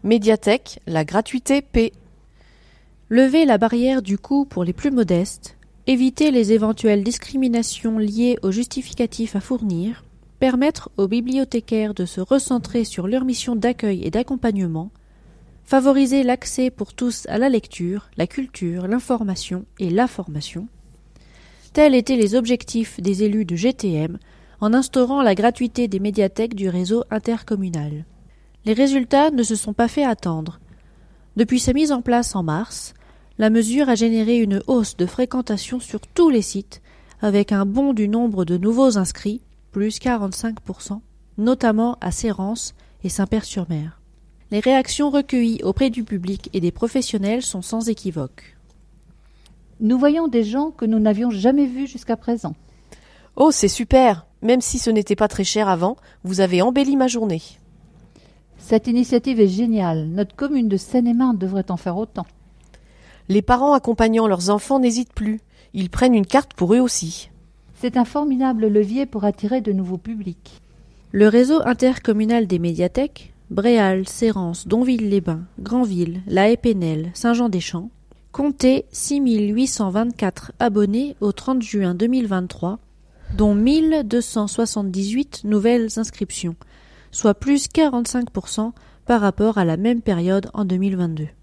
Médiathèque, la gratuité paie. Lever la barrière du coût pour les plus modestes, éviter les éventuelles discriminations liées aux justificatifs à fournir, permettre aux bibliothécaires de se recentrer sur leur mission d'accueil et d'accompagnement, favoriser l'accès pour tous à la lecture, la culture, l'information et la formation. Tels étaient les objectifs des élus de GTM en instaurant la gratuité des médiathèques du réseau intercommunal. Les résultats ne se sont pas fait attendre. Depuis sa mise en place en mars, la mesure a généré une hausse de fréquentation sur tous les sites, avec un bond du nombre de nouveaux inscrits, plus 45%, notamment à Sérence et Saint-Père-sur-Mer. Les réactions recueillies auprès du public et des professionnels sont sans équivoque. Nous voyons des gens que nous n'avions jamais vus jusqu'à présent. Oh, c'est super! Même si ce n'était pas très cher avant, vous avez embelli ma journée. Cette initiative est géniale. Notre commune de Seine-et-Marne devrait en faire autant. Les parents accompagnant leurs enfants n'hésitent plus. Ils prennent une carte pour eux aussi. C'est un formidable levier pour attirer de nouveaux publics. Le réseau intercommunal des médiathèques, Bréal, Sérence, Donville-les-Bains, Granville, La Haye-Pénel, Saint-Jean-des-Champs, comptait 6 824 abonnés au 30 juin 2023, dont 1278 nouvelles inscriptions, soit plus 45% par rapport à la même période en 2022.